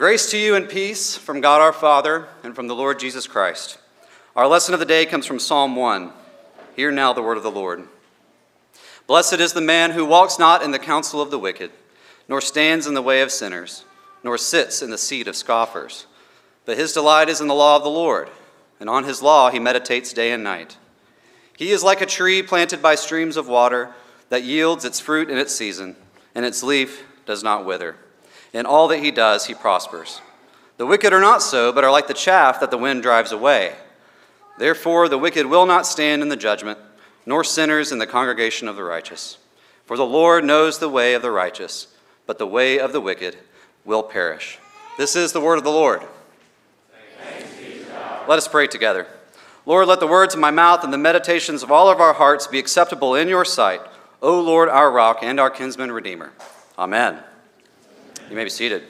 Grace to you and peace from God our Father and from the Lord Jesus Christ. Our lesson of the day comes from Psalm 1. Hear now the word of the Lord. Blessed is the man who walks not in the counsel of the wicked, nor stands in the way of sinners, nor sits in the seat of scoffers. But his delight is in the law of the Lord, and on his law he meditates day and night. He is like a tree planted by streams of water that yields its fruit in its season, and its leaf does not wither. In all that he does, he prospers. The wicked are not so, but are like the chaff that the wind drives away. Therefore, the wicked will not stand in the judgment, nor sinners in the congregation of the righteous. For the Lord knows the way of the righteous, but the way of the wicked will perish. This is the word of the Lord. Thanks be to God. Let us pray together. Lord, let the words of my mouth and the meditations of all of our hearts be acceptable in your sight, O Lord, our rock and our kinsman redeemer. Amen. You may be seated.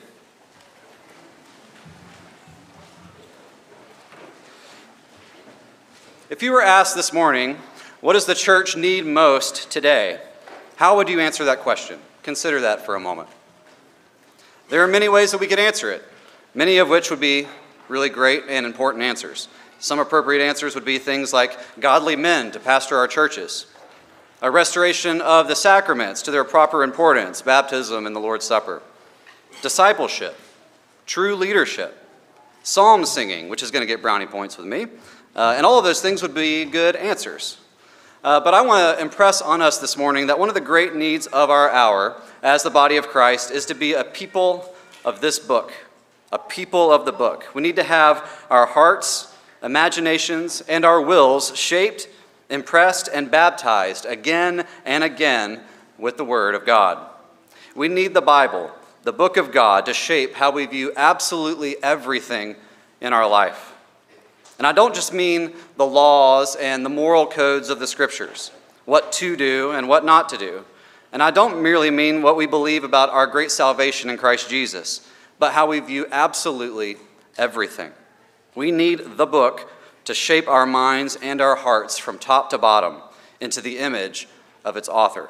If you were asked this morning, what does the church need most today? How would you answer that question? Consider that for a moment. There are many ways that we could answer it, many of which would be really great and important answers. Some appropriate answers would be things like godly men to pastor our churches, a restoration of the sacraments to their proper importance, baptism and the Lord's Supper, discipleship, true leadership, psalm singing, which is going to get brownie points with me, and all of those things would be good answers. But I want to impress on us this morning that one of the great needs of our hour as the body of Christ is to be a people of this book, a people of the book. We need to have our hearts, imaginations, and our wills shaped, impressed, and baptized again and again with the Word of God. We need the Bible, the book of God, to shape how we view absolutely everything in our life. And I don't just mean the laws and the moral codes of the Scriptures, what to do and what not to do. And I don't merely mean what we believe about our great salvation in Christ Jesus, but how we view absolutely everything. We need the book to shape our minds and our hearts from top to bottom into the image of its author.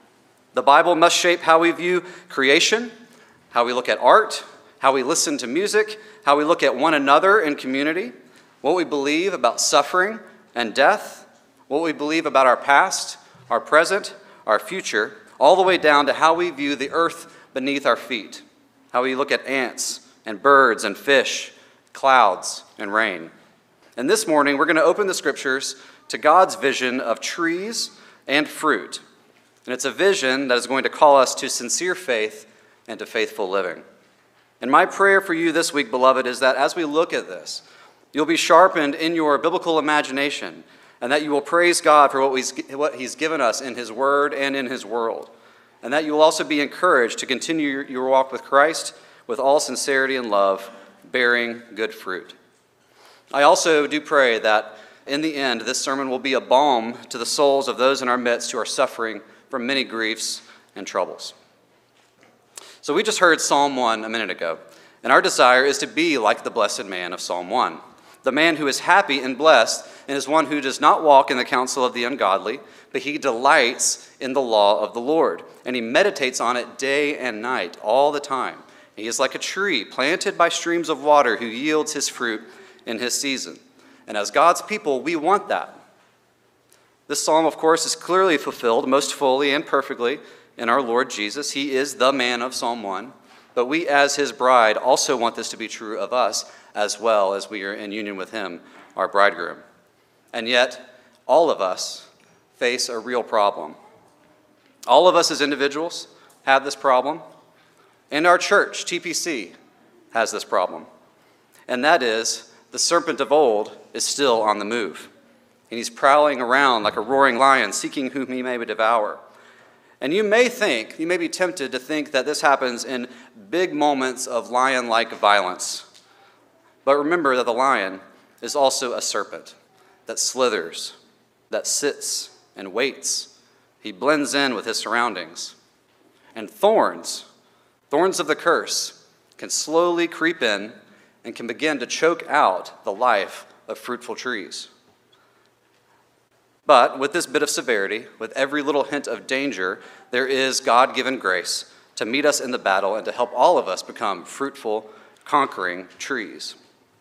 The Bible must shape how we view creation, how we look at art, how we listen to music, how we look at one another in community, what we believe about suffering and death, what we believe about our past, our present, our future, all the way down to how we view the earth beneath our feet, how we look at ants and birds and fish, clouds and rain. And this morning, we're going to open the Scriptures to God's vision of trees and fruit. And it's a vision that is going to call us to sincere faith and to faithful living. And my prayer for you this week, beloved, is that as we look at this, you'll be sharpened in your biblical imagination, and that you will praise God for what He's given us in His Word and in His world, and that you will also be encouraged to continue your walk with Christ with all sincerity and love, bearing good fruit. I also do pray that in the end, this sermon will be a balm to the souls of those in our midst who are suffering from many griefs and troubles. So we just heard Psalm 1 a minute ago, and our desire is to be like the blessed man of Psalm 1. The man who is happy and blessed and is one who does not walk in the counsel of the ungodly, but he delights in the law of the Lord, and he meditates on it day and night, all the time. He is like a tree planted by streams of water who yields his fruit in his season. And as God's people, we want that. This psalm, of course, is clearly fulfilled most fully and perfectly in our Lord Jesus. He is the man of Psalm 1. But we, as his bride, also want this to be true of us as well as we are in union with him, our bridegroom. And yet, all of us face a real problem. All of us as individuals have this problem. And our church, TPC, has this problem. And that is, the serpent of old is still on the move. And he's prowling around like a roaring lion, seeking whom he may devour. And you may be tempted to think that this happens in big moments of lion-like violence. But remember that the lion is also a serpent that slithers, that sits and waits. He blends in with his surroundings. And thorns of the curse, can slowly creep in and can begin to choke out the life of fruitful trees. But with this bit of severity, with every little hint of danger, there is God-given grace to meet us in the battle and to help all of us become fruitful, conquering trees.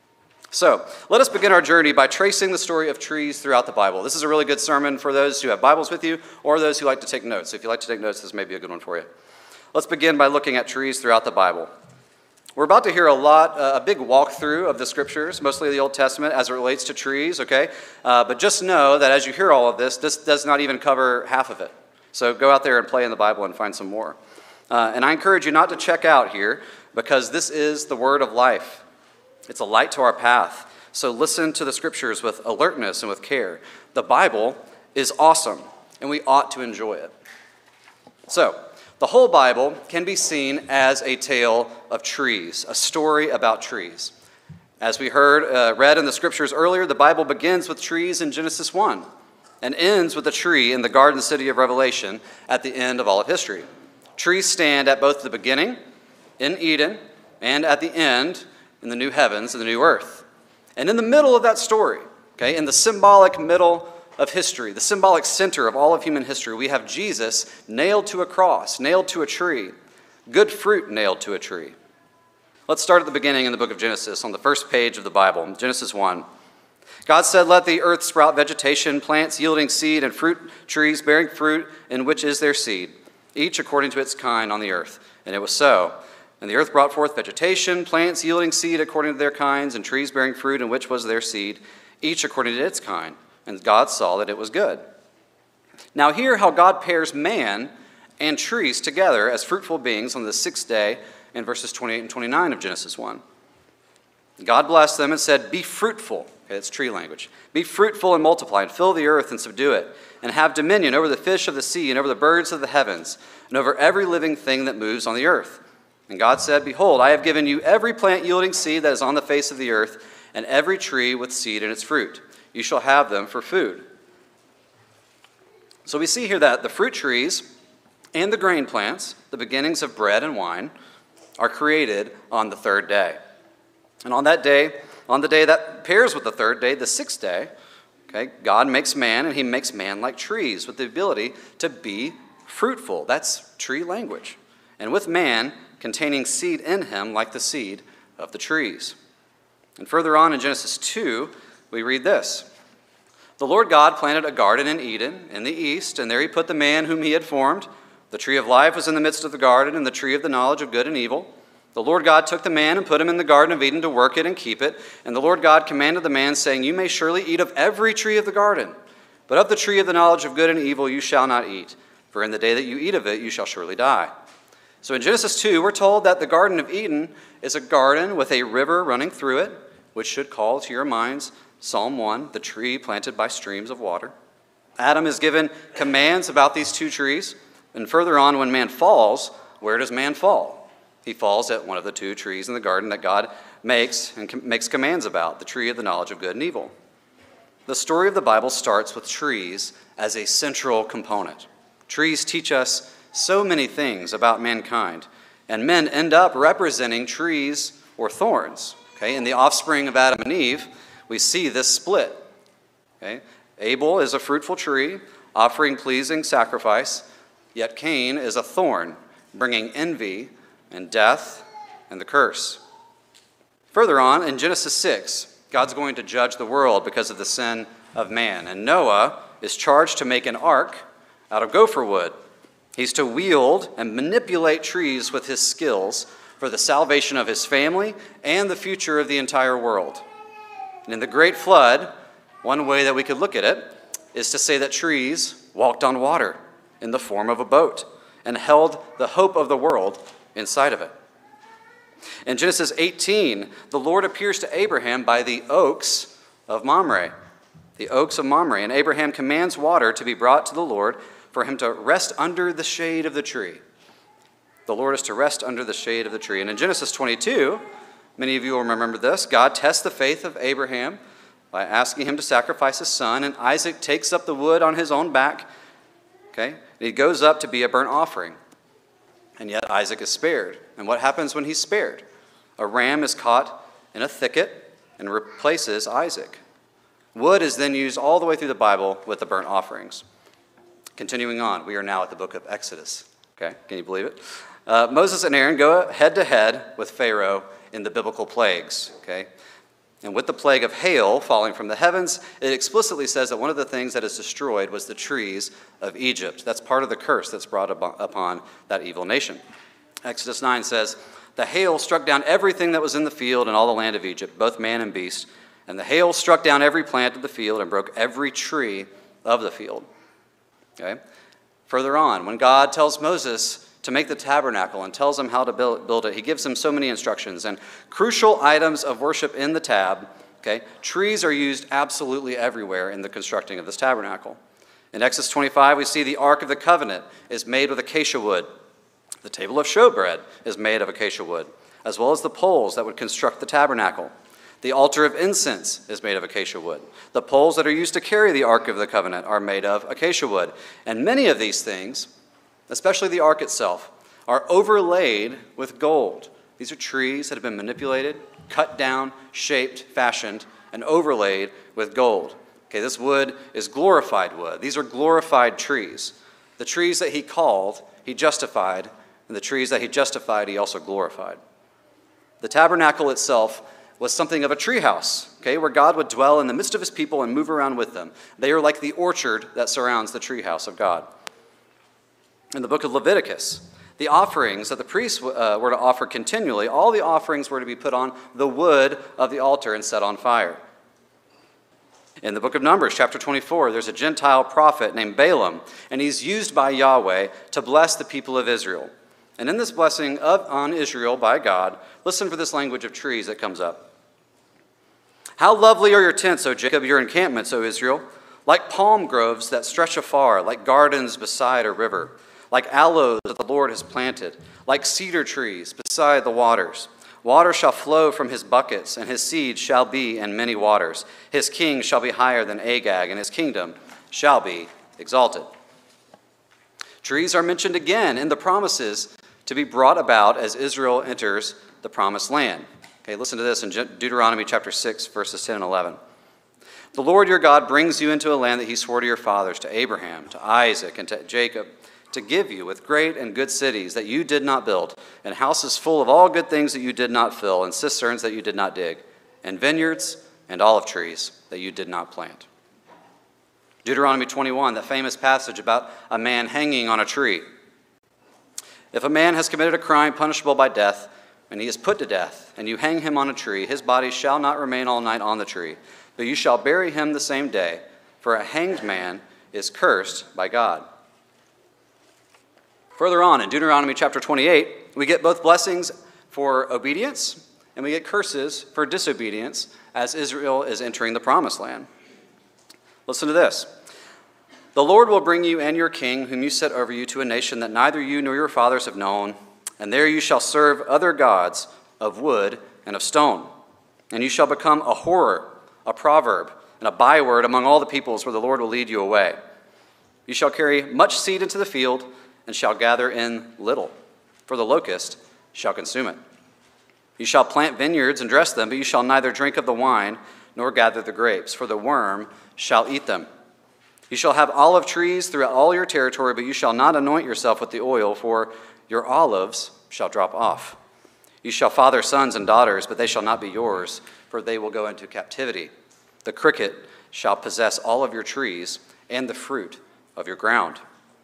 So, let us begin our journey by tracing the story of trees throughout the Bible. This is a really good sermon for those who have Bibles with you or those who like to take notes. If you like to take notes, this may be a good one for you. Let's begin by looking at trees throughout the Bible. We're about to hear a big walkthrough of the Scriptures, mostly the Old Testament, as it relates to trees, okay? But just know that as you hear all of this does not even cover half of it. So go out there and play in the Bible and find some more. And I encourage you not to check out here, because this is the word of life. It's a light to our path. So listen to the Scriptures with alertness and with care. The Bible is awesome, and we ought to enjoy it. So, the whole Bible can be seen as a tale of trees, a story about trees. As we read in the Scriptures earlier, the Bible begins with trees in Genesis 1 and ends with a tree in the garden city of Revelation at the end of all of history. Trees stand at both the beginning, in Eden, and at the end, in the new heavens and the new earth. And in the middle of that story, okay, in the symbolic middle of history, the symbolic center of all of human history, we have Jesus nailed to a cross, nailed to a tree, good fruit nailed to a tree. Let's start at the beginning in the book of Genesis, on the first page of the Bible, Genesis 1. God said, "Let the earth sprout vegetation, plants yielding seed, and fruit trees bearing fruit in which is their seed, each according to its kind on the earth." And it was so. And the earth brought forth vegetation, plants yielding seed according to their kinds, and trees bearing fruit in which was their seed, each according to its kind. And God saw that it was good. Now hear how God pairs man and trees together as fruitful beings on the sixth day in verses 28 and 29 of Genesis 1. God blessed them and said, "Be fruitful." Okay, it's tree language. "Be fruitful and multiply, and fill the earth and subdue it, and have dominion over the fish of the sea, and over the birds of the heavens, and over every living thing that moves on the earth." And God said, "Behold, I have given you every plant yielding seed that is on the face of the earth, and every tree with seed in its fruit. You shall have them for food." So we see here that the fruit trees and the grain plants, the beginnings of bread and wine, are created on the third day. And on that day, on the day that pairs with the third day, the sixth day, okay, God makes man, and he makes man like trees with the ability to be fruitful. That's tree language. And with man containing seed in him like the seed of the trees. And further on in Genesis 2, we read this. "The Lord God planted a garden in Eden in the east, and there he put the man whom he had formed. The tree of life was in the midst of the garden, and the tree of the knowledge of good and evil. The Lord God took the man and put him in the garden of Eden to work it and keep it. And the Lord God commanded the man, saying, 'You may surely eat of every tree of the garden, but of the tree of the knowledge of good and evil you shall not eat, for in the day that you eat of it you shall surely die.'" So in Genesis 2, we're told that the Garden of Eden is a garden with a river running through it, which should call to your minds Psalm 1, the tree planted by streams of water. Adam is given commands about these two trees. And further on, when man falls, where does man fall? He falls at one of the two trees in the garden that God makes commands about, the tree of the knowledge of good and evil. The story of the Bible starts with trees as a central component. Trees teach us so many things about mankind, and men end up representing trees or thorns. Okay? In the offspring of Adam and Eve, we see this split. Okay? Abel is a fruitful tree, offering pleasing sacrifice, yet Cain is a thorn, bringing envy and death and the curse. Further on, in Genesis 6, God's going to judge the world because of the sin of man, and Noah is charged to make an ark out of gopher wood. He's to wield and manipulate trees with his skills for the salvation of his family and the future of the entire world. And in the great flood, one way that we could look at it is to say that trees walked on water in the form of a boat and held the hope of the world inside of it. In Genesis 18, the Lord appears to Abraham by the oaks of Mamre. The oaks of Mamre. And Abraham commands water to be brought to the Lord for him to rest under the shade of the tree. The Lord is to rest under the shade of the tree. And in Genesis 22, many of you will remember this, God tests the faith of Abraham by asking him to sacrifice his son, and Isaac takes up the wood on his own back. Okay? And he goes up to be a burnt offering. And yet Isaac is spared. And what happens when he's spared? A ram is caught in a thicket and replaces Isaac. Wood is then used all the way through the Bible with the burnt offerings. Continuing on, we are now at the book of Exodus. Okay, can you believe it? Moses and Aaron go head to head with Pharaoh in the biblical plagues, okay? And with the plague of hail falling from the heavens, it explicitly says that one of the things that is destroyed was the trees of Egypt. That's part of the curse that's brought upon that evil nation. Exodus 9 says, "The hail struck down everything that was in the field and all the land of Egypt, both man and beast. And the hail struck down every plant of the field and broke every tree of the field." Okay? Further on, when God tells Moses to make the tabernacle and tells him how to build it, he gives him so many instructions. And crucial items of worship in the tab, okay, trees are used absolutely everywhere in the constructing of this tabernacle. In Exodus 25, we see the Ark of the Covenant is made with acacia wood. The table of showbread is made of acacia wood, as well as the poles that would construct the tabernacle. The altar of incense is made of acacia wood. The poles that are used to carry the Ark of the Covenant are made of acacia wood. And many of these things, especially the ark itself, are overlaid with gold. These are trees that have been manipulated, cut down, shaped, fashioned, and overlaid with gold. Okay, this wood is glorified wood. These are glorified trees. The trees that he called, he justified, and the trees that he justified, he also glorified. The tabernacle itself was something of a treehouse, okay, where God would dwell in the midst of his people and move around with them. They are like the orchard that surrounds the treehouse of God. In the book of Leviticus, the offerings that the priests were to offer continually, all the offerings were to be put on the wood of the altar and set on fire. In the book of Numbers, chapter 24, there's a Gentile prophet named Balaam, and he's used by Yahweh to bless the people of Israel. And in this blessing on Israel by God, listen for this language of trees that comes up. "How lovely are your tents, O Jacob, your encampments, O Israel, like palm groves that stretch afar, like gardens beside a river. Like aloes that the Lord has planted, like cedar trees beside the waters. Water shall flow from his buckets, and his seed shall be in many waters. His king shall be higher than Agag, and his kingdom shall be exalted." Trees are mentioned again in the promises to be brought about as Israel enters the promised land. Okay, listen to this in Deuteronomy chapter 6, verses 10 and 11. "The Lord your God brings you into a land that he swore to your fathers, to Abraham, to Isaac, and to Jacob, to give you with great and good cities that you did not build, and houses full of all good things that you did not fill, and cisterns that you did not dig, and vineyards and olive trees that you did not plant." Deuteronomy 21, that famous passage about a man hanging on a tree. "If a man has committed a crime punishable by death, and he is put to death, and you hang him on a tree, his body shall not remain all night on the tree, but you shall bury him the same day, for a hanged man is cursed by God." Further on in Deuteronomy chapter 28, we get both blessings for obedience and we get curses for disobedience as Israel is entering the promised land. Listen to this. "The Lord will bring you and your king, whom you set over you, to a nation that neither you nor your fathers have known, and there you shall serve other gods of wood and of stone. And you shall become a horror, a proverb, and a byword among all the peoples where the Lord will lead you away. You shall carry much seed into the field, and shall gather in little, for the locust shall consume it. You shall plant vineyards and dress them, but you shall neither drink of the wine nor gather the grapes, for the worm shall eat them. You shall have olive trees throughout all your territory, but you shall not anoint yourself with the oil, for your olives shall drop off. You shall father sons and daughters, but they shall not be yours, for they will go into captivity. The cricket shall possess all of your trees and the fruit of your ground."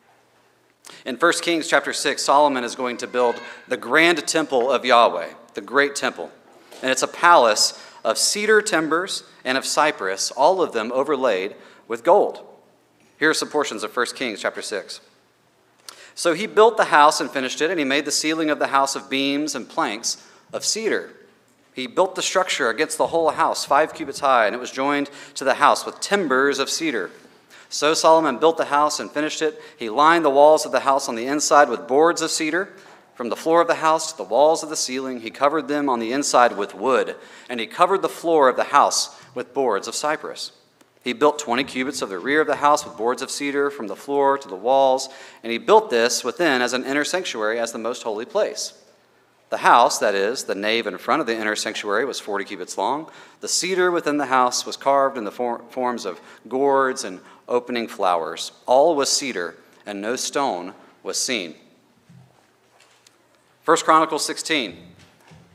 In 1 Kings chapter 6, Solomon is going to build the grand temple of Yahweh, the great temple. And it's a palace of cedar timbers and of cypress, all of them overlaid with gold. Here are some portions of 1 Kings chapter 6. "So he built the house and finished it, and he made the ceiling of the house of beams and planks of cedar. He built the structure against the whole house, 5 cubits high, and it was joined to the house with timbers of cedar. So Solomon built the house and finished it. He lined the walls of the house on the inside with boards of cedar. From the floor of the house to the walls of the ceiling, he covered them on the inside with wood, and he covered the floor of the house with boards of cypress. He built 20 cubits of the rear of the house with boards of cedar from the floor to the walls, and he built this within as an inner sanctuary as the most holy place. The house, that is, the nave in front of the inner sanctuary, was 40 cubits long. The cedar within the house was carved in the forms of gourds and opening flowers. All was cedar, and no stone was seen." 1 Chronicles 16.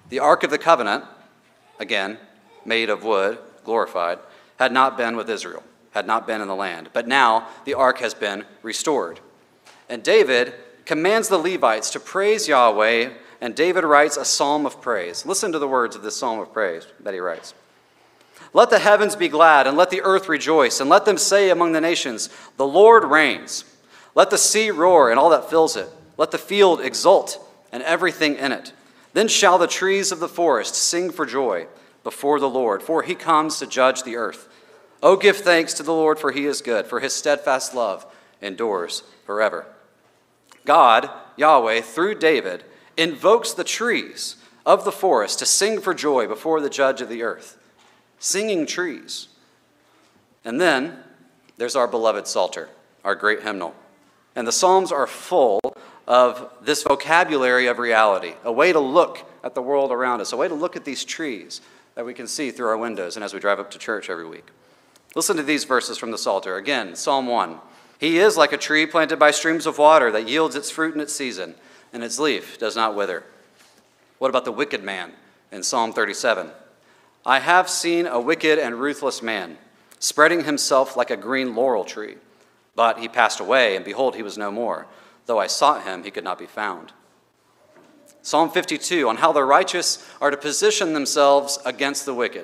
The Ark of the Covenant, again, made of wood, glorified, had not been with Israel, had not been in the land. But now the ark has been restored. And David commands the Levites to praise Yahweh, and David writes a psalm of praise. Listen to the words of this psalm of praise that he writes. Let the heavens be glad, and let the earth rejoice, and let them say among the nations, the Lord reigns. Let the sea roar, and all that fills it. Let the field exult, and everything in it. Then shall the trees of the forest sing for joy before the Lord, for he comes to judge the earth. Oh, give thanks to the Lord, for he is good, for his steadfast love endures forever. God, Yahweh, through David, invokes the trees of the forest to sing for joy before the judge of the earth. Singing trees. And then there's our beloved Psalter, our great hymnal. And the Psalms are full of this vocabulary of reality, a way to look at the world around us, a way to look at these trees that we can see through our windows and as we drive up to church every week. Listen to these verses from the Psalter. Again, Psalm 1. He is like a tree planted by streams of water that yields its fruit in its season, and its leaf does not wither. What about the wicked man in Psalm 37? I have seen a wicked and ruthless man, spreading himself like a green laurel tree. But he passed away, and behold, he was no more. Though I sought him, he could not be found. Psalm 52, on how the righteous are to position themselves against the wicked.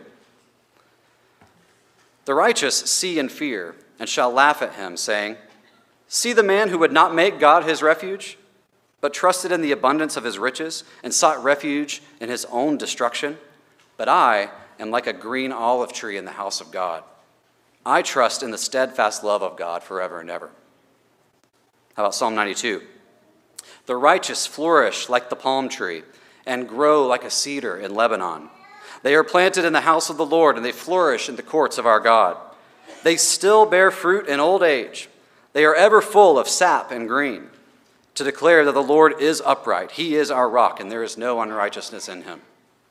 The righteous see and fear, and shall laugh at him, saying, see the man who would not make God his refuge, but trusted in the abundance of his riches, and sought refuge in his own destruction. But I am like a green olive tree in the house of God. I trust in the steadfast love of God forever and ever. How about Psalm 92? The righteous flourish like the palm tree and grow like a cedar in Lebanon. They are planted in the house of the Lord, and they flourish in the courts of our God. They still bear fruit in old age. They are ever full of sap and green, to declare that the Lord is upright. He is our rock, and there is no unrighteousness in him.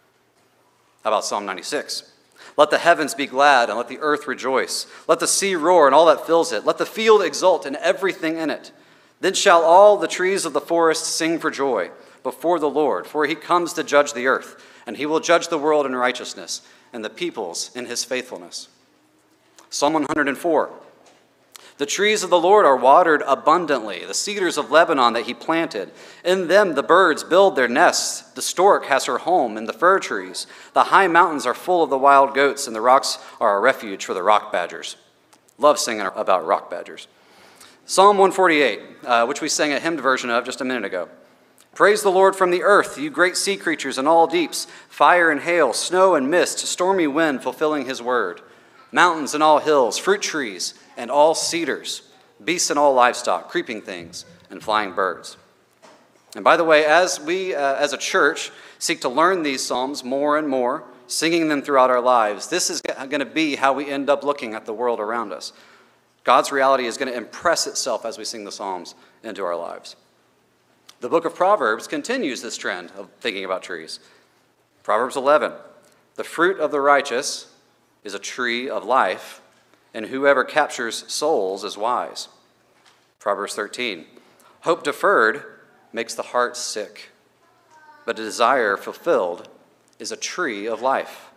How about Psalm 96? Let the heavens be glad, and let the earth rejoice. Let the sea roar, and all that fills it. Let the field exult, and everything in it. Then shall all the trees of the forest sing for joy before the Lord, for he comes to judge the earth, and he will judge the world in righteousness, and the peoples in his faithfulness. Psalm 104. The trees of the Lord are watered abundantly, the cedars of Lebanon that he planted. In them the birds build their nests. The stork has her home in the fir trees. The high mountains are full of the wild goats, and the rocks are a refuge for the rock badgers. Love singing about rock badgers. Psalm 148, which we sang a hymned version of just a minute ago. Praise the Lord from the earth, you great sea creatures and all deeps, fire and hail, snow and mist, stormy wind fulfilling his word, mountains and all hills, fruit trees and all cedars, beasts and all livestock, creeping things and flying birds. And by the way, as we as a church seek to learn these psalms more and more, singing them throughout our lives, this is going to be how we end up looking at the world around us. God's reality is going to impress itself as we sing the psalms into our lives. The book of Proverbs continues this trend of thinking about trees. Proverbs 11, the fruit of the righteous is a tree of life, and whoever captures souls is wise. Proverbs 13, hope deferred makes the heart sick, but a desire fulfilled is a tree of life.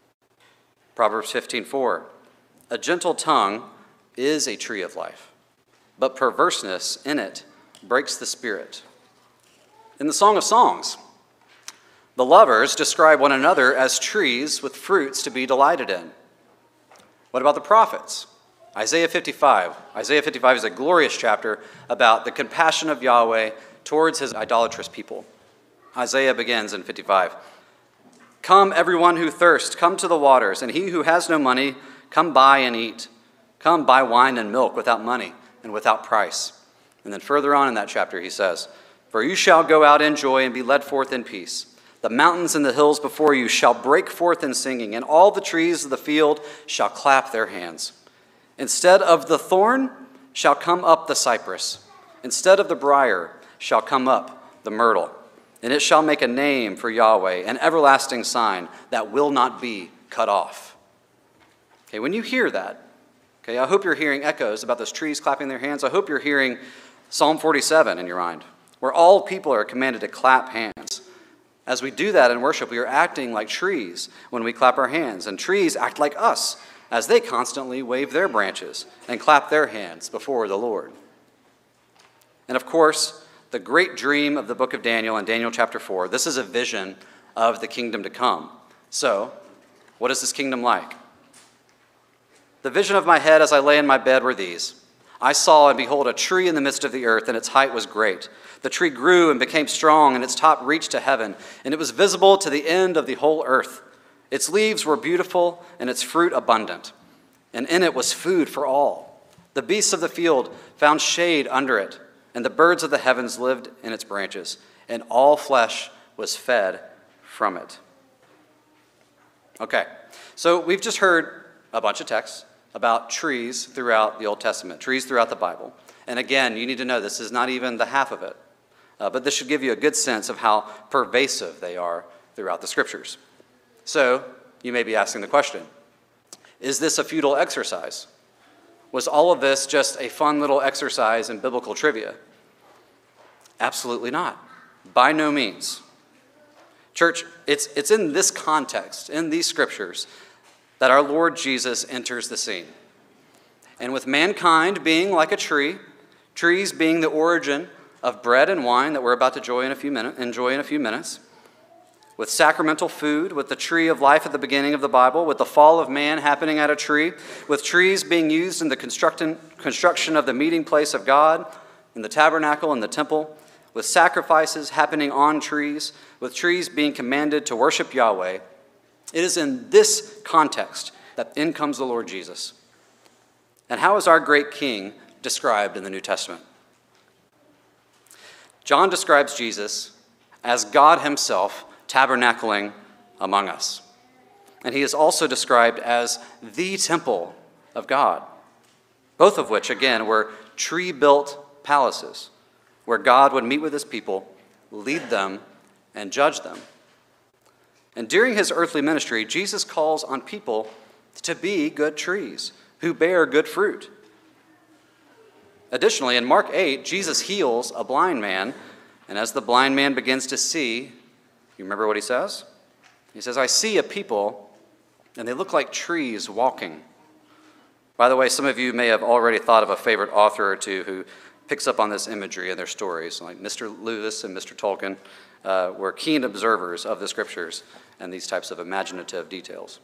Proverbs 15:4, a gentle tongue is a tree of life, but perverseness in it breaks the spirit. In the Song of Songs, the lovers describe one another as trees with fruits to be delighted in. What about the prophets? Isaiah 55. Isaiah 55 is a glorious chapter about the compassion of Yahweh towards his idolatrous people. Isaiah begins in 55. Come, everyone who thirsts, come to the waters, and he who has no money, come buy and eat. Come buy wine and milk without money and without price. And then further on in that chapter he says, for you shall go out in joy and be led forth in peace. The mountains and the hills before you shall break forth in singing, and all the trees of the field shall clap their hands. Instead of the thorn shall come up the cypress. Instead of the briar shall come up the myrtle. And it shall make a name for Yahweh, an everlasting sign that will not be cut off. Okay, when you hear that, okay, I hope you're hearing echoes about those trees clapping their hands. I hope you're hearing Psalm 47 in your mind, where all people are commanded to clap hands. As we do that in worship, we are acting like trees when we clap our hands, and trees act like us as they constantly wave their branches and clap their hands before the Lord. And of course, the great dream of the book of Daniel in Daniel chapter 4, this is a vision of the kingdom to come. So, what is this kingdom like? The vision of my head as I lay in my bed were these. I saw, and behold, a tree in the midst of the earth, and its height was great. The tree grew and became strong, and its top reached to heaven, and it was visible to the end of the whole earth. Its leaves were beautiful, and its fruit abundant, and in it was food for all. The beasts of the field found shade under it, and the birds of the heavens lived in its branches, and all flesh was fed from it. Okay, so we've just heard a bunch of texts about trees throughout the Old Testament, trees throughout the Bible. And again, you need to know this is not even the half of it, but this should give you a good sense of how pervasive they are throughout the Scriptures. So, you may be asking the question, is this a futile exercise? Was all of this just a fun little exercise in biblical trivia? Absolutely not. By no means. Church, it's in this context, in these scriptures, that our Lord Jesus enters the scene. And with mankind being like a tree, trees being the origin of bread and wine that we're about to enjoy in a few minutes, with sacramental food, with the tree of life at the beginning of the Bible, with the fall of man happening at a tree, with trees being used in the construction of the meeting place of God, in the tabernacle and the temple, with sacrifices happening on trees, with trees being commanded to worship Yahweh. It is in this context that in comes the Lord Jesus. And how is our great King described in the New Testament? John describes Jesus as God himself tabernacling among us. And he is also described as the temple of God, both of which, again, were tree-built palaces where God would meet with his people, lead them, and judge them. And during his earthly ministry, Jesus calls on people to be good trees who bear good fruit. Additionally, in Mark 8, Jesus heals a blind man, and as the blind man begins to see, you remember what he says? He says, I see a people, and they look like trees walking. By the way, some of you may have already thought of a favorite author or two who picks up on this imagery in their stories, like Mr. Lewis and Mr. Tolkien were keen observers of the scriptures and these types of imaginative details.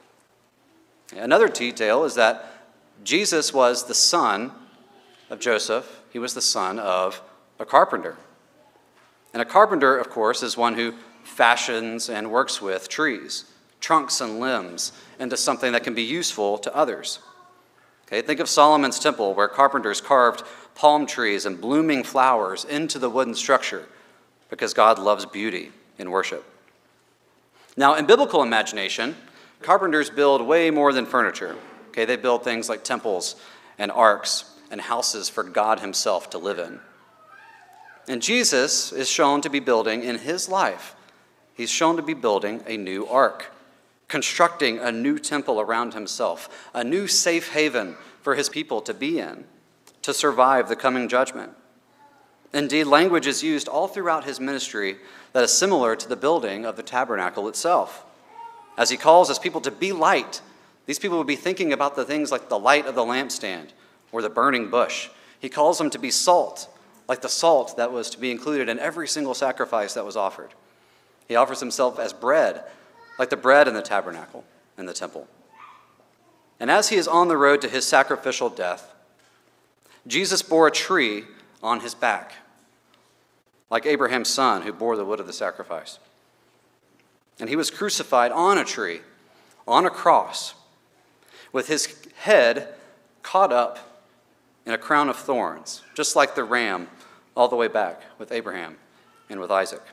Another detail is that Jesus was the son of Joseph. He was the son of a carpenter. And a carpenter, of course, is one who fashions and works with trees, trunks and limbs, into something that can be useful to others. Okay, think of Solomon's temple, where carpenters carved palm trees and blooming flowers into the wooden structure because God loves beauty in worship. Now, in biblical imagination, carpenters build way more than furniture. Okay, they build things like temples and arks and houses for God himself to live in. And Jesus is shown to be building in his life. He's shown to be building a new ark, constructing a new temple around himself, a new safe haven for his people to be in, to survive the coming judgment. Indeed, language is used all throughout his ministry that is similar to the building of the tabernacle itself. As he calls his people to be light, these people would be thinking about the things like the light of the lampstand or the burning bush. He calls them to be salt, like the salt that was to be included in every single sacrifice that was offered. He offers himself as bread, like the bread in the tabernacle and the temple. And as he is on the road to his sacrificial death, Jesus bore a tree on his back, like Abraham's son who bore the wood of the sacrifice. And he was crucified on a tree, on a cross, with his head caught up in a crown of thorns, just like the ram all the way back with Abraham and with Isaac.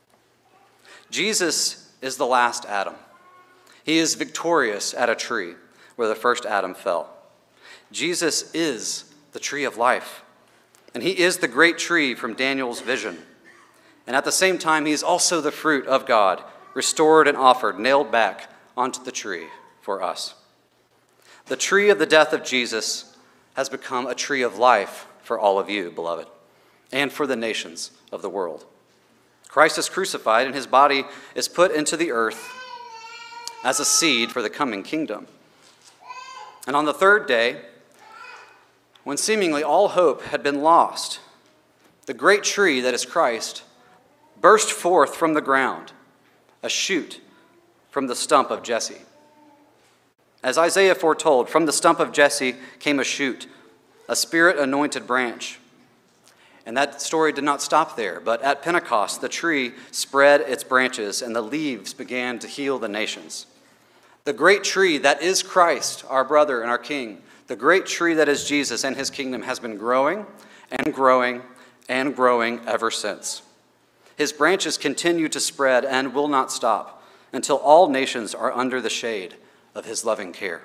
Jesus is the last Adam. He is victorious at a tree where the first Adam fell. Jesus is the tree of life, and he is the great tree from Daniel's vision. And at the same time, he is also the fruit of God, restored and offered, nailed back onto the tree for us. The tree of the death of Jesus has become a tree of life for all of you, beloved, and for the nations of the world. Christ is crucified, and his body is put into the earth as a seed for the coming kingdom. And on the third day, when seemingly all hope had been lost, the great tree that is Christ burst forth from the ground, a shoot from the stump of Jesse. As Isaiah foretold, from the stump of Jesse came a shoot, a spirit-anointed branch. And that story did not stop there, but at Pentecost, the tree spread its branches and the leaves began to heal the nations. The great tree that is Christ, our brother and our King, the great tree that is Jesus and his kingdom has been growing and growing and growing ever since. His branches continue to spread and will not stop until all nations are under the shade of his loving care.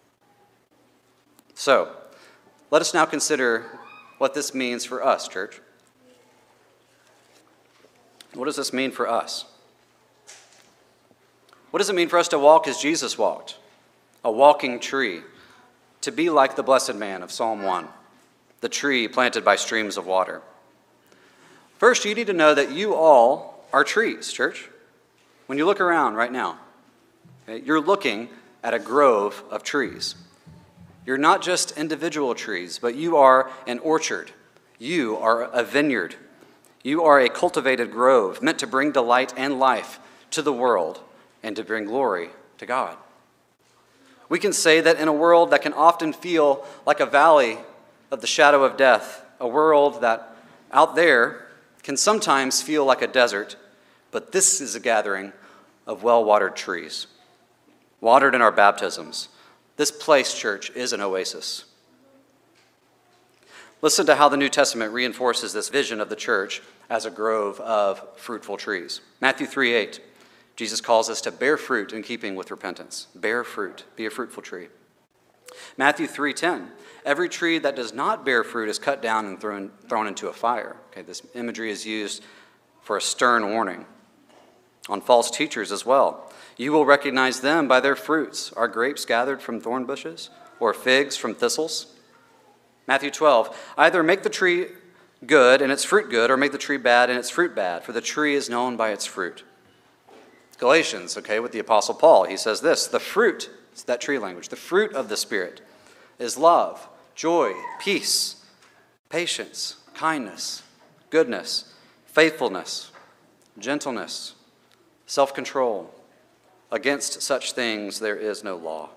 So, let us now consider what this means for us, church. What does this mean for us? What does it mean for us to walk as Jesus walked, a walking tree, to be like the blessed man of Psalm 1, the tree planted by streams of water? First, you need to know that you all are trees, church. When you look around right now, okay, you're looking at a grove of trees. You're not just individual trees, but you are an orchard. You are a vineyard. You are a cultivated grove meant to bring delight and life to the world and to bring glory to God. We can say that in a world that can often feel like a valley of the shadow of death, a world that out there can sometimes feel like a desert, but this is a gathering of well-watered trees, watered in our baptisms. This place, church, is an oasis. Listen to how the New Testament reinforces this vision of the church as a grove of fruitful trees. Matthew 3:8, Jesus calls us to bear fruit in keeping with repentance. Bear fruit. Be a fruitful tree. Matthew 3:10, every tree that does not bear fruit is cut down and thrown into a fire. Okay, this imagery is used for a stern warning on false teachers as well. You will recognize them by their fruits. Are grapes gathered from thorn bushes or figs from thistles? Matthew 12, either make the tree good and its fruit good, or make the tree bad and its fruit bad, for the tree is known by its fruit. Galatians, okay, with the Apostle Paul, he says this, the fruit, it's that tree language, the fruit of the Spirit is love, joy, peace, patience, kindness, goodness, faithfulness, gentleness, self-control. Against such things there is no law.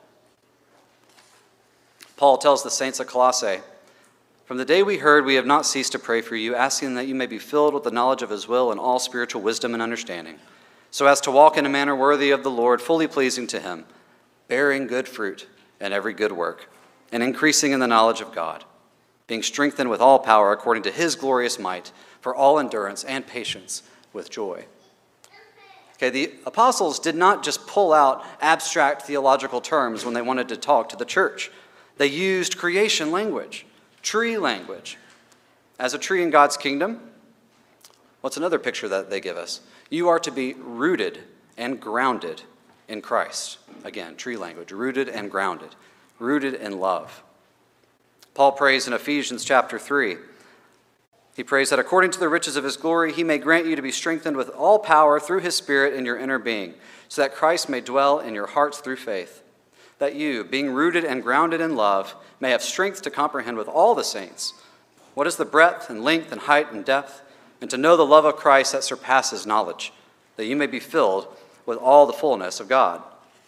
Paul tells the saints at Colossae, from the day we heard, we have not ceased to pray for you, asking that you may be filled with the knowledge of his will and all spiritual wisdom and understanding, so as to walk in a manner worthy of the Lord, fully pleasing to him, bearing good fruit in every good work, and increasing in the knowledge of God, being strengthened with all power according to his glorious might, for all endurance and patience with joy. Okay, the apostles did not just pull out abstract theological terms when they wanted to talk to the church. They used creation language, tree language. As a tree in God's kingdom, what's another picture that they give us? You are to be rooted and grounded in Christ. Again, tree language, rooted and grounded, rooted in love. Paul prays in Ephesians chapter 3, he prays that according to the riches of his glory, he may grant you to be strengthened with all power through his Spirit in your inner being, so that Christ may dwell in your hearts through faith, that you, being rooted and grounded in love, may have strength to comprehend with all the saints what is the breadth and length and height and depth, and to know the love of Christ that surpasses knowledge, that you may be filled with all the fullness of God.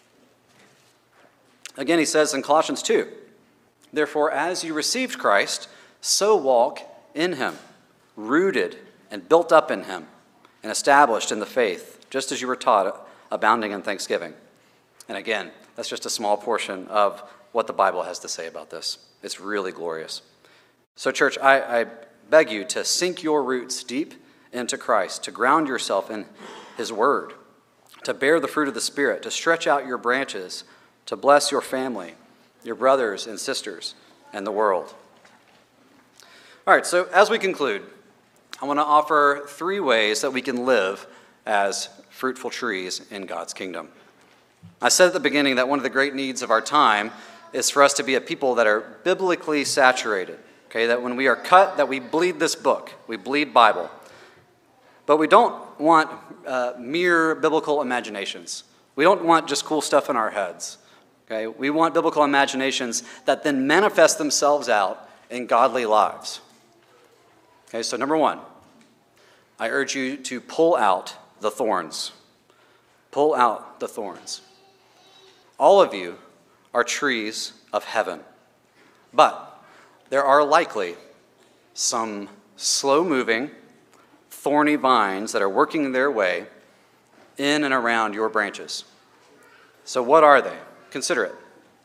Again, he says in Colossians 2, therefore, as you received Christ, so walk in him, rooted and built up in him, and established in the faith, just as you were taught, abounding in thanksgiving. And again, that's just a small portion of what the Bible has to say about this. It's really glorious. So, church, I beg you to sink your roots deep into Christ, to ground yourself in his word, to bear the fruit of the Spirit, to stretch out your branches, to bless your family, your brothers and sisters, and the world. All right, so as we conclude, I want to offer 3 ways that we can live as fruitful trees in God's kingdom. I said at the beginning that one of the great needs of our time is for us to be a people that are biblically saturated, okay, that when we are cut, that we bleed this book, we bleed Bible. But we don't want mere biblical imaginations. We don't want just cool stuff in our heads. Okay? We want biblical imaginations that then manifest themselves out in godly lives. Okay, so number one, I urge you to pull out the thorns. Pull out the thorns. All of you are trees of heaven, but there are likely some slow-moving, thorny vines that are working their way in and around your branches. So what are they? Consider it.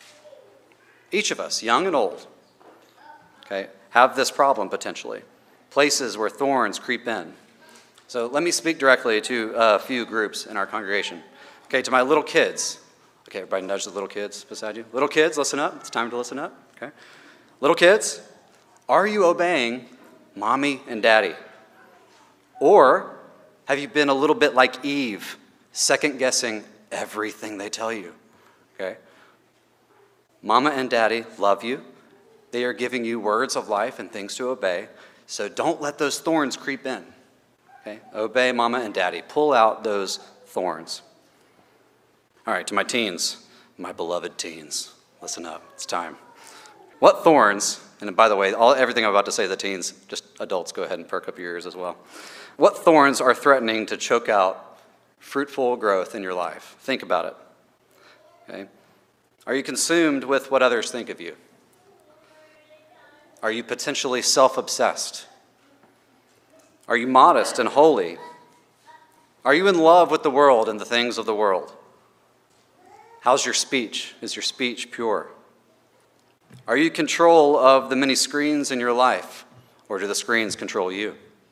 Each of us, young and old, okay, have this problem potentially. Places where thorns creep in. So let me speak directly to a few groups in our congregation. Okay, to my little kids. Okay, everybody nudge the little kids beside you. Little kids, listen up. It's time to listen up. Okay. Little kids, are you obeying mommy and daddy? Or have you been a little bit like Eve, second-guessing everything they tell you? Okay. Mama and daddy love you. They are giving you words of life and things to obey. So don't let those thorns creep in. Okay? Obey mama and daddy. Pull out those thorns. All right, to my teens, my beloved teens, listen up. It's time. What thorns, and by the way, everything I'm about to say to the teens, just adults, go ahead and perk up your ears as well. What thorns are threatening to choke out fruitful growth in your life? Think about it. Okay? Are you consumed with what others think of you? Are you potentially self-obsessed? Are you modest and holy? Are you in love with the world and the things of the world? How's your speech? Is your speech pure? Are you in control of the many screens in your life, or do the screens control you?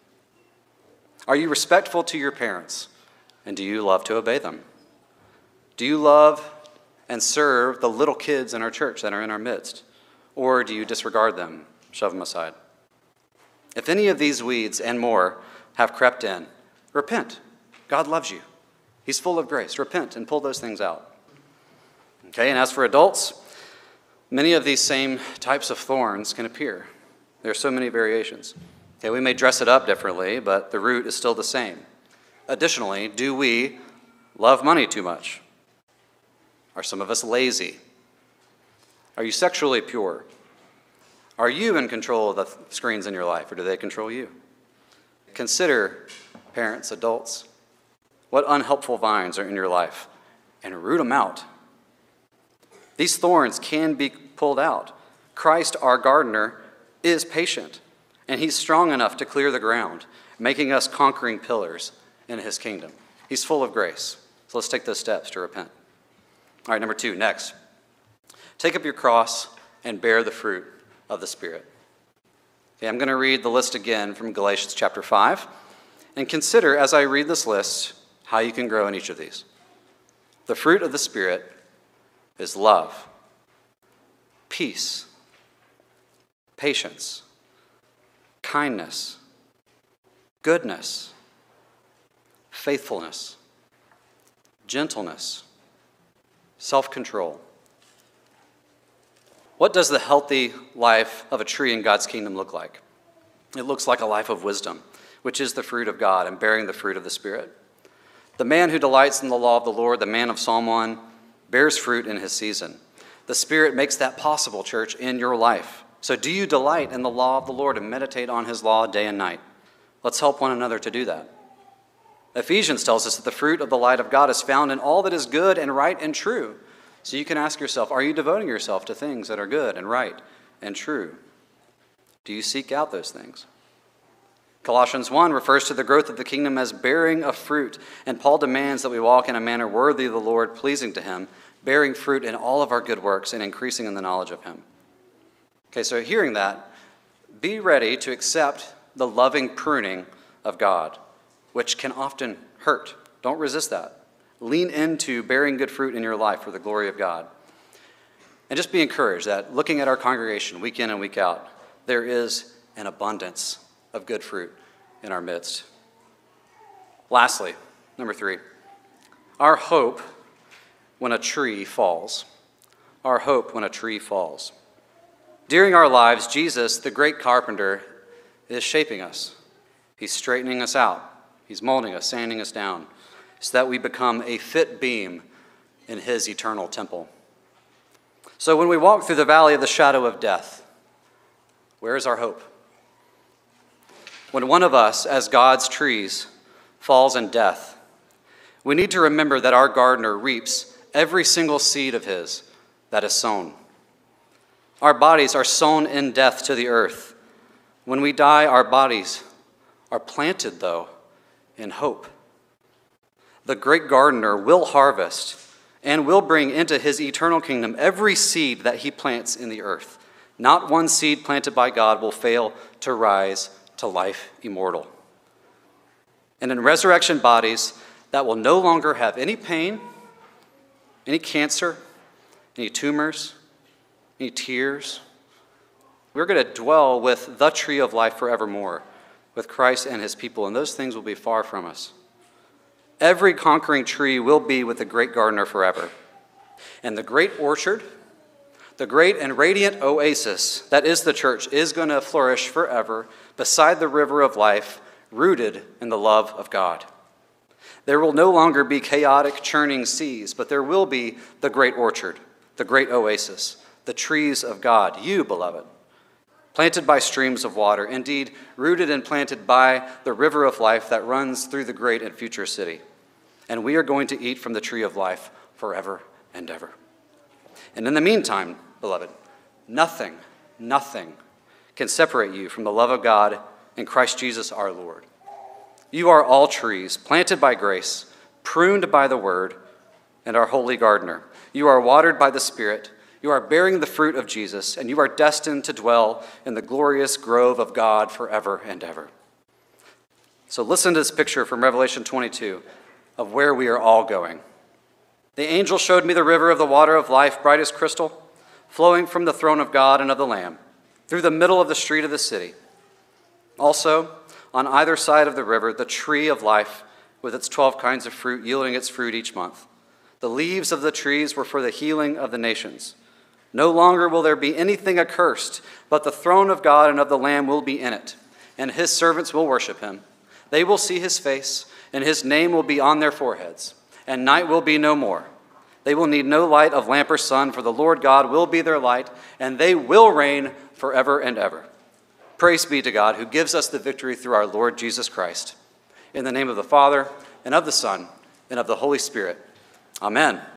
Are you respectful to your parents, and do you love to obey them? Do you love and serve the little kids in our church that are in our midst, or do you disregard them, shove them aside? If any of these weeds and more have crept in, repent. God loves you. He's full of grace. Repent and pull those things out. Okay, and as for adults, many of these same types of thorns can appear. There are so many variations. Okay, we may dress it up differently, but the root is still the same. Additionally, do we love money too much? Are some of us lazy? Are you sexually pure? Are you in control of the screens in your life, or do they control you? Consider, parents, adults, what unhelpful vines are in your life, and root them out. These thorns can be pulled out. Christ, our gardener, is patient, and he's strong enough to clear the ground, making us conquering pillars in his kingdom. He's full of grace. So let's take those steps to repent. All right, number 2, next. Take up your cross and bear the fruit of the Spirit. Okay, I'm going to read the list again from Galatians chapter 5, and consider as I read this list how you can grow in each of these. The fruit of the Spirit is love, peace, patience, kindness, goodness, faithfulness, gentleness, self-control. What does the healthy life of a tree in God's kingdom look like? It looks like a life of wisdom, which is the fruit of God and bearing the fruit of the Spirit. The man who delights in the law of the Lord, the man of Psalm 1, bears fruit in his season. The Spirit makes that possible, church, in your life. So do you delight in the law of the Lord and meditate on his law day and night? Let's help one another to do that. Ephesians tells us that the fruit of the light of God is found in all that is good and right and true. So you can ask yourself, are you devoting yourself to things that are good and right and true? Do you seek out those things? Colossians 1 refers to the growth of the kingdom as bearing of fruit, and Paul demands that we walk in a manner worthy of the Lord, pleasing to him, bearing fruit in all of our good works and increasing in the knowledge of him. Okay, so hearing that, be ready to accept the loving pruning of God, which can often hurt. Don't resist that. Lean into bearing good fruit in your life for the glory of God. And just be encouraged that looking at our congregation week in and week out, there is an abundance of good fruit in our midst. Lastly, number 3, our hope when a tree falls. Our hope when a tree falls. During our lives, Jesus, the great carpenter, is shaping us. He's straightening us out. He's molding us, sanding us down, so that we become a fit beam in his eternal temple. So when we walk through the valley of the shadow of death, where is our hope? When one of us, as God's trees, falls in death, we need to remember that our gardener reaps every single seed of his that is sown. Our bodies are sown in death to the earth. When we die, our bodies are planted, though, in hope. The great gardener will harvest and will bring into his eternal kingdom every seed that he plants in the earth. Not one seed planted by God will fail to rise to life immortal. And in resurrection bodies that will no longer have any pain, any cancer, any tumors, any tears, we're going to dwell with the tree of life forevermore, with Christ and his people, and those things will be far from us. Every conquering tree will be with the great gardener forever. And the great orchard, the great and radiant oasis that is the church, is going to flourish forever beside the river of life, rooted in the love of God. There will no longer be chaotic, churning seas, but there will be the great orchard, the great oasis, the trees of God, you, beloved, planted by streams of water, indeed, rooted and planted by the river of life that runs through the great and future city. And we are going to eat from the tree of life forever and ever. And in the meantime, beloved, nothing can separate you from the love of God in Christ Jesus our Lord. You are all trees planted by grace, pruned by the word, and our holy gardener. You are watered by the Spirit. You are bearing the fruit of Jesus, and you are destined to dwell in the glorious grove of God forever and ever. So listen to this picture from Revelation 22 of where we are all going. The angel showed me the river of the water of life, bright as crystal, flowing from the throne of God and of the Lamb, through the middle of the street of the city. Also, on either side of the river, the tree of life, with its 12 kinds of fruit, yielding its fruit each month. The leaves of the trees were for the healing of the nations. No longer will there be anything accursed, but the throne of God and of the Lamb will be in it, and his servants will worship him. They will see his face, and his name will be on their foreheads, and night will be no more. They will need no light of lamp or sun, for the Lord God will be their light, and they will reign forever and ever. Praise be to God, who gives us the victory through our Lord Jesus Christ. In the name of the Father, and of the Son, and of the Holy Spirit. Amen.